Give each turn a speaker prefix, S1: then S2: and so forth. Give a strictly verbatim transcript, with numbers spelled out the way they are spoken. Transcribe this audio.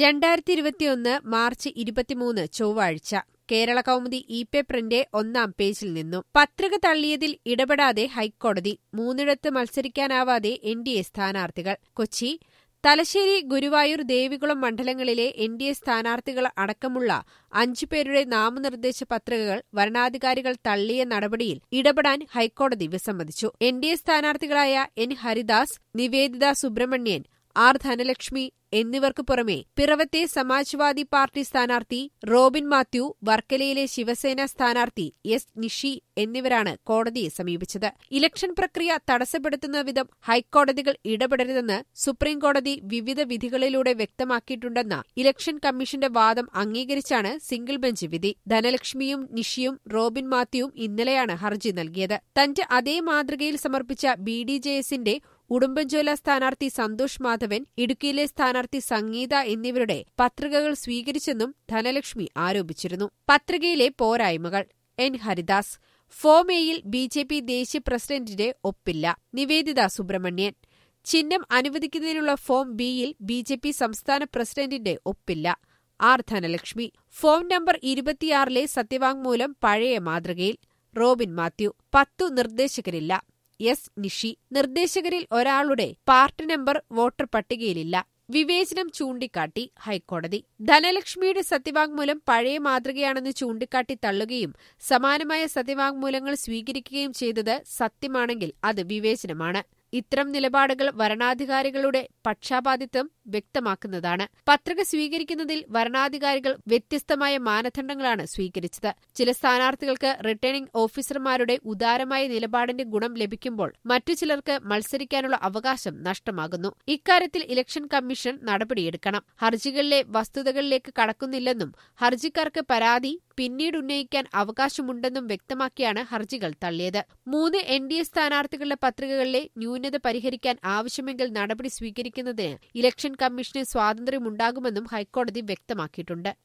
S1: രണ്ടായിരത്തി ഇരുപത്തിയൊന്ന് മാർച്ച് ഇരുപത്തിമൂന്ന് ചൊവ്വാഴ്ച കേരള കൗമുദി ഇ പേപ്പറിന്റെ ഒന്നാം പേജിൽ നിന്നും പത്രിക തള്ളിയതിൽ ഇടപെടാതെ ഹൈക്കോടതി മൂന്നിടത്ത് മത്സരിക്കാനാവാതെ എൻ ഡി എ സ്ഥാനാർത്ഥികൾ കൊച്ചി തലശ്ശേരി ഗുരുവായൂർ ദേവികുളം മണ്ഡലങ്ങളിലെ എൻ ഡി എ സ്ഥാനാർത്ഥികൾ അടക്കമുള്ള അഞ്ചുപേരുടെ നാമനിർദ്ദേശ പത്രികകൾ വരണാധികാരികൾ തള്ളിയ നടപടിയിൽ ഇടപെടാൻ ഹൈക്കോടതി വിസമ്മതിച്ചു. എൻ ഡി എ സ്ഥാനാർത്ഥികളായ എൻ ഹരിദാസ്, നിവേദിത സുബ്രഹ്മണ്യൻ, ആർ ധനലക്ഷ്മി എന്നിവർക്കു പുറമെ പിറവത്തെ സമാജ്വാദി പാർട്ടി സ്ഥാനാർത്ഥി റോബിൻ മാത്യു, വർക്കലയിലെ ശിവസേന സ്ഥാനാർത്ഥി എസ് നിഷി എന്നിവരാണ് കോടതിയെ സമീപിച്ചത്. ഇലക്ഷൻ പ്രക്രിയ തടസ്സപ്പെടുത്തുന്ന വിധം ഹൈക്കോടതികൾ ഇടപെടരുതെന്ന് സുപ്രീംകോടതി വിവിധ വിധികളിലൂടെ വ്യക്തമാക്കിയിട്ടുണ്ടെന്ന ഇലക്ഷൻ കമ്മീഷന്റെ വാദം അംഗീകരിച്ചാണ് സിംഗിൾ ബെഞ്ച് വിധി. ധനലക്ഷ്മിയും നിഷിയും റോബിൻ മാത്യുവും ഇന്നലെയാണ് ഹർജി നൽകിയത്. തന്റെ അതേ മാതൃകയിൽ സമർപ്പിച്ച ബി ഡി ജെ എസിന്റെ ഉടുമ്പൻചോല സ്ഥാനാർത്ഥി സന്തോഷ് മാധവൻ, ഇടുക്കിയിലെ സ്ഥാനാർത്ഥി സംഗീത എന്നിവരുടെ പത്രികകൾ സ്വീകരിച്ചെന്നും ധനലക്ഷ്മി ആരോപിച്ചിരുന്നു. പത്രികയിലെ പോരായ്മകൾ. എൻ ഹരിദാസ് ഫോം എയിൽ ബി ജെ പി ദേശീയ പ്രസിഡന്റിന്റെ ഒപ്പില്ല. നിവേദിത സുബ്രഹ്മണ്യൻ ചിഹ്നം അനുവദിക്കുന്നതിനുള്ള ഫോം ബിയിൽ ബി ജെ പി സംസ്ഥാന പ്രസിഡന്റിന്റെ ഒപ്പില്ല. ആർ ധനലക്ഷ്മി ഫോം നമ്പർ ഇരുപത്തിയാറിലെ സത്യവാങ്മൂലം പഴയ മാതൃകയിൽ. റോബിൻ മാത്യു പത്തു നിർദ്ദേശകരില്ല. എസ് നിഷി നിർദ്ദേശകരിൽ ഒരാളുടെ പാർട്ടി നമ്പർ വോട്ടർ പട്ടികയിലില്ല. വിവേചനം ചൂണ്ടിക്കാട്ടി ഹൈക്കോടതി. ധനലക്ഷ്മിയുടെ സത്യവാങ്മൂലം പഴയ മാതൃകയാണെന്ന് ചൂണ്ടിക്കാട്ടി തള്ളുകയും സമാനമായ സത്യവാങ്മൂലങ്ങൾ സ്വീകരിക്കുകയും ചെയ്തത് സത്യമാണെങ്കിൽ അത് വിവേചനമാണ്. ഇത്തരം നിലപാടുകൾ വരണാധികാരികളുടെ പക്ഷാപാതിത്വം വ്യക്തമാക്കുന്നതാണ്. പത്രിക സ്വീകരിക്കുന്നതിൽ വരണാധികാരികൾ വ്യത്യസ്തമായ മാനദണ്ഡങ്ങളാണ് സ്വീകരിച്ചത്. ചില സ്ഥാനാർത്ഥികൾക്ക് റിട്ടേണിംഗ് ഓഫീസർമാരുടെ ഉദാരമായ നിലപാടിന്റെ ഗുണം ലഭിക്കുമ്പോൾ മറ്റു ചിലർക്ക് മത്സരിക്കാനുള്ള അവകാശം നഷ്ടമാകുന്നു. ഇക്കാര്യത്തിൽ ഇലക്ഷൻ കമ്മീഷൻ നടപടിയെടുക്കണം. ഹർജികളിലെ വസ്തുതകളിലേക്ക് കടക്കുന്നില്ലെന്നും ഹർജിക്കാർക്ക് പരാതി പിന്നീട് ഉന്നയിക്കാൻ അവകാശമുണ്ടെന്നും വ്യക്തമാക്കിയാണ് ഹർജികൾ തള്ളിയത്. മൂന്ന് എൻ ഡി എ സ്ഥാനാർത്ഥികളുടെ പത്രികകളിലെ ന്യൂനത പരിഹരിക്കാൻ ആവശ്യമെങ്കിൽ നടപടി സ്വീകരിക്കുന്നതിന് ഇലക്ഷൻ കമ്മീഷന് സ്വാതന്ത്ര്യമുണ്ടാകുമെന്നും ഹൈക്കോടതി വ്യക്തമാക്കിയിട്ടുണ്ട്.